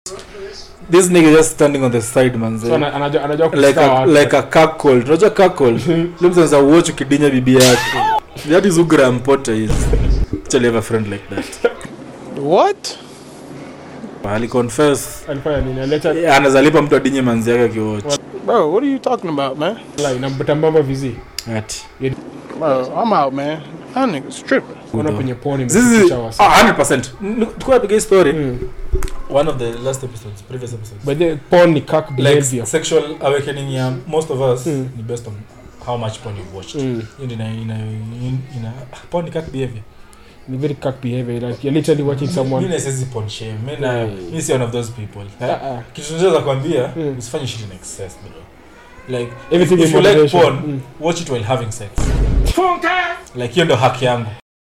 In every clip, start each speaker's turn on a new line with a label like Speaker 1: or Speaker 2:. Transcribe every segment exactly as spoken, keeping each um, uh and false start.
Speaker 1: This nigga just standing on the side man.
Speaker 2: So anajua anajua
Speaker 1: like a, like a cuckold. Unajua cuckold. Lumza za watch ukidinya bibi yake. That is who Graham Potter is. Actually have a friend like that.
Speaker 3: What?
Speaker 1: Ali confess.
Speaker 2: Alifanya nini? Aleta
Speaker 1: anazalipa mtu adinye manzi yake akiwatch.
Speaker 3: Bro, what are you talking about, man?
Speaker 2: Like nambamba vizi.
Speaker 1: Ati.
Speaker 3: Bro, I'm out, man. That nigga's tripping.
Speaker 2: Kuna penye porn
Speaker 1: imeficha wasa. one hundred percent. Tukua piga story.
Speaker 2: Mm.
Speaker 1: One of the last episodes, previous episodes.
Speaker 2: But the porn ni cock behavior.
Speaker 1: Like sexual awakening ya most of us
Speaker 2: mm.
Speaker 1: ni based on how much porn you've watched.
Speaker 2: Mm.
Speaker 1: In in in in porn ni cock behavior.
Speaker 2: Ni very cock behavior. Like you're literally watching someone.
Speaker 1: You necessarily porn shame. Me na me see one of those people.
Speaker 2: Uh-uh.
Speaker 1: Kitu ndio kwambia usifanye shit in excess bro. Like
Speaker 2: everything
Speaker 1: if you like porn,
Speaker 2: mm.
Speaker 1: watch it while having sex. Like hiyo ndo haki yangu.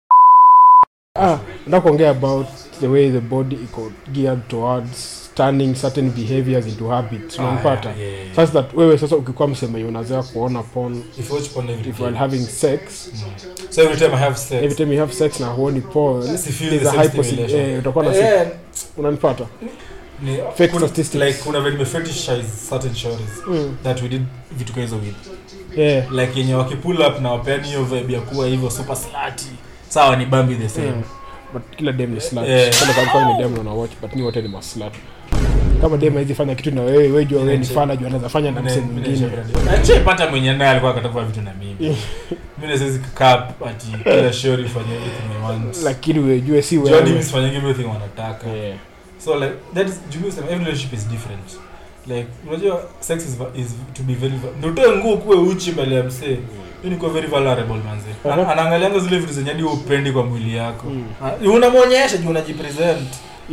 Speaker 2: Ah, nataka kuongea about the way the body is geared towards turning certain behaviors into habits. Unampata?
Speaker 1: Ah, yeah, yeah, yeah.
Speaker 2: Such that wewe sasa ukikuwa msema unaanza kuona porn
Speaker 1: if you watch porn every
Speaker 2: if while having sex.
Speaker 1: Mm. So every time I have sex.
Speaker 2: Every time you have sex na huoni porn,
Speaker 1: there's a high possibility.
Speaker 2: Eh, utakuwa na
Speaker 1: yeah.
Speaker 2: Unanipata?
Speaker 1: Ni
Speaker 2: fake kuna, statistics
Speaker 1: like kuna very fetishize certain stories
Speaker 2: mm.
Speaker 1: that we did vitu hizo with.
Speaker 2: Yeah.
Speaker 1: Like yenye wakipull up na wapeni hiyo vibe ya kuwa hivyo super slutty. Sawa ni Bambi the same.
Speaker 2: Yeah. But kila dem ni slut.
Speaker 1: Yeah.
Speaker 2: Kama kama kwa ni dem na watch but ni wote ni maslut. Kama dem hizi fanya kitu na wewe, wewe jua wewe ni fana jua anaweza fanya na msemo mwingine.
Speaker 1: Actually pata mwenye naye alikuwa akatafuta vitu na mimi. Mimi naweza cup ati kila shori fanya everything I want.
Speaker 2: Lakini wewe jua si wewe.
Speaker 1: Johnny mimi fanya everything wanataka.
Speaker 2: Yeah.
Speaker 1: So like that is Julius every relationship is different. Like unajua sex is is to be very ndio nguo kuwe uchi mbele ya msee. Hiyo ni kwa very vulnerable manze. Uh-huh. Anaangalianga zile vitu zenye hadi upendi kwa mwili yako. Mm. Unamuonyesha juu unajipresent.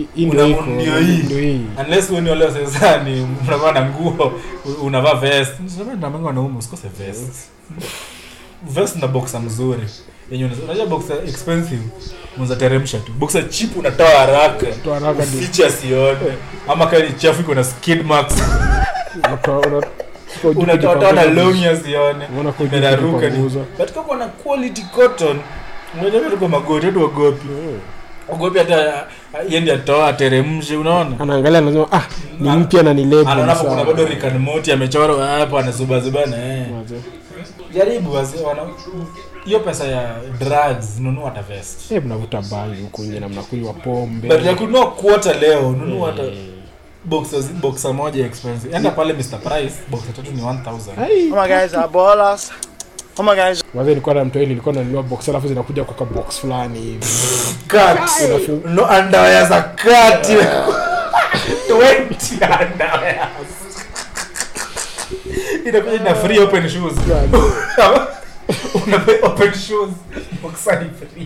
Speaker 1: Ndio hii. Unless wewe ni wale sasa ni unavaa na nguo unavaa vest. Sasa na mengo wanaume usikose vest. Vest na boxer mzuri. Yenye unajua boxer expensive. Unaweza teremsha tu. Boxer cheap unatoa haraka.
Speaker 2: Toa haraka
Speaker 1: ndio. Features sione. Ama kali chafu iko na skid marks.
Speaker 2: Unatoa
Speaker 1: unatoa na long years sione. Unaruka ni. But kama una quality cotton, unajua tuko magoti tu wagopi. Wagopi hata yende atoa teremshe unaona?
Speaker 2: Anaangalia anasema ah ni mpya na ni label.
Speaker 1: Anaona kuna bado Rick and Morty amechorwa hapo anazuba zuba na eh. Jaribu basi wana hiyo pesa ya drugs nunua hata vest.
Speaker 2: Eh mnavuta bangi huko nje na mnakunywa pombe.
Speaker 1: But ya kununua quarter leo nunua hata boxers boxer moja expensive. Enda pale Mister Price boxer tatu ni one thousand.
Speaker 3: Oh my guys are ballers. Oh my guys.
Speaker 2: Wazi nilikuwa na mtu ile nilikuwa nanunua box alafu zinakuja kwa box fulani hivi.
Speaker 1: Cut. No underwear za cut. twenty underwear. Inakuja na free open shoes. Una open shoes boxer ni free.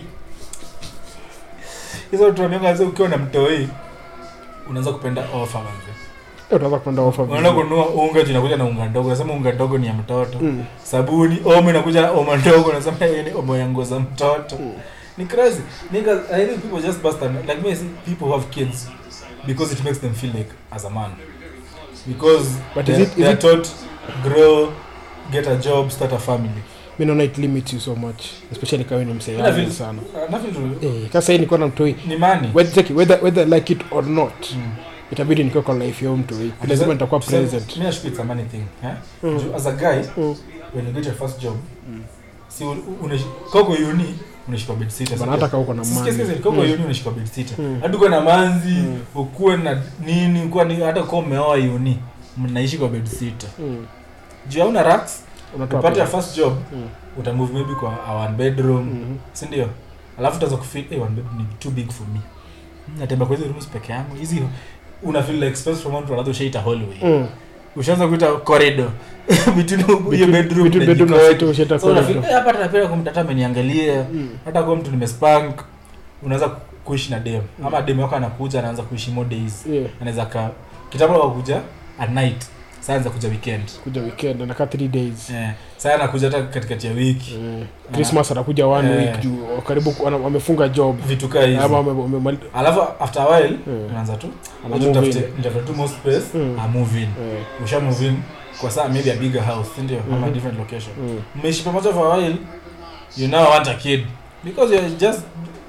Speaker 1: Hizo tunaambiwa sasa ukiwa na mtoi unaanza kupenda offer manze.
Speaker 2: Unaweza kupenda offer.
Speaker 1: Unaona kununua unga tunakuja na unga ndogo. Nasema unga ndogo ni ya mtoto. Mm. Sabuni omo inakuja na omo ndogo nasema hiyo ni omo ya nguo za mtoto. Mm. Ni crazy. Niggas I think people just bust on like me I see people who have kids because it makes them feel like as a man. Because
Speaker 2: but
Speaker 1: they,
Speaker 2: is it, is
Speaker 1: they are
Speaker 2: it
Speaker 1: taught grow, get a job, start a family.
Speaker 2: Mimi naona it limits you so much especially kama ni msee
Speaker 1: yangu
Speaker 2: sana.
Speaker 1: Nothing to
Speaker 2: eh kasa hii niko na mtoi.
Speaker 1: Ni money.
Speaker 2: Whether whether whether like it or not. Mm. Itabidi niko kwa life ya mtu hii. Lazima nitakuwa present.
Speaker 1: Mimi nashukuru it's a money thing, eh? Mm. As a guy, mm. when you get your first job, mm. si unashikwa uni unashikwa bed sitter.
Speaker 2: Bana hata kama uko na money.
Speaker 1: Sisi kama mm. uni unashikwa bed sitter. Mm. Hadi uko na manzi, mm. ukuwe na nini, kwa ni hata kama umeoa uni, mnaishi kwa bed sitter. Mm. Juu hauna racks, unapata your first job, mm. uta move maybe kwa one bedroom, mm-hmm. si ndio? Alafu utaanza kufeel eh one bedroom ni too big for me. Natembea kwa hizo rooms peke yangu. Hizi una feel like space from one to another shaita hallway. Mm. Ushaanza kuita corridor between your bedroom
Speaker 2: between bedroom na shaita shaita corridor.
Speaker 1: So hapa tunapenda kumtata ameniangalia. Mm. Hata kwa mtu nimespank unaanza kuishi na dem. Mm. Ama dem yako anakuja anaanza kuishi more days. Yeah. Anaweza ka kitambo wakuja at night. Sasa anaanza kuja weekend.
Speaker 2: Kuja weekend anakaa three days.
Speaker 1: Eh. Yeah. Sasa anakuja hata katikati ya wiki.
Speaker 2: Mm. Christmas anakuja one yeah. week juu karibu wamefunga job.
Speaker 1: Vitu kai hizo.
Speaker 2: Ama
Speaker 1: alafu after a while unaanza tu anatafute ndio tu more space mm. a move in. Yeah. Usha move in kwa saa maybe a bigger house ndio mm-hmm. ama different location. Mmeishi mm. pamoja for a while you now want a kid because you just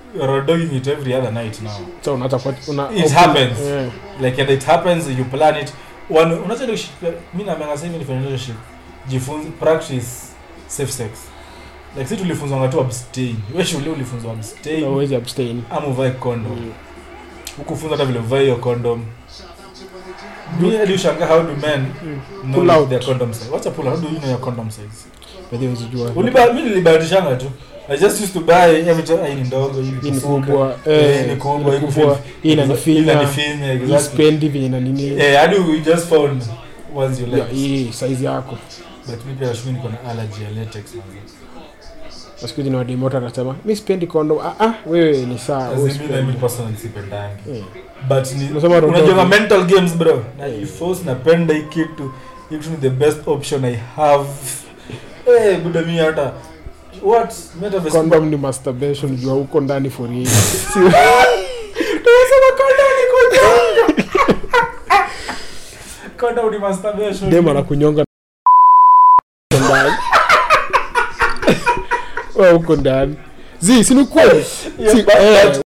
Speaker 1: you're doing it every other night now.
Speaker 2: So unataka kwa una
Speaker 1: It happens.
Speaker 2: Yeah.
Speaker 1: Like and it happens, you plan it. One unataka mimi na manga sasa hivi ni relationship. Jifunze practice safe sex. Like sisi tulifunzwa ngatu abstain. Wewe shule ulifunzwa abstain.
Speaker 2: Always abstain.
Speaker 1: Ama uvae condom. Ukufunza hata vile uvae hiyo condom. Mimi hadi ushanga how do men mm.
Speaker 2: pull out
Speaker 1: their condom size. What's a pull out? How do you know your condom size?
Speaker 2: But hiyo unajua.
Speaker 1: Uliba mimi nilibadilishanga tu. I just used to buy every time hii ndogo hii
Speaker 2: ni kubwa
Speaker 1: eh ni kubwa hii
Speaker 2: kubwa hii inanifinya
Speaker 1: inanifinya
Speaker 2: exactly spend hivi na nini
Speaker 1: eh hadi we just found once you like
Speaker 2: hii size yako
Speaker 1: but mimi pia shumi niko na allergy ya latex man.
Speaker 2: Wasikuji na wademota anasema mimi sipendi condom. Ah ah wewe ni sawa
Speaker 1: wewe sipendi. Mimi personally sipendangi
Speaker 2: yeah.
Speaker 1: But ni unajua mental games bro na you force napenda hii kitu kitu ni the best option I have eh buda mimi hata what metaverse
Speaker 2: condom ni masturbation jua huko ndani for real.
Speaker 1: Tunasema condom ni kunyonga. Condom ni masturbation.
Speaker 2: Dema na kunyonga ndani. Wewe huko ndani. Zi, si ni kweli? Si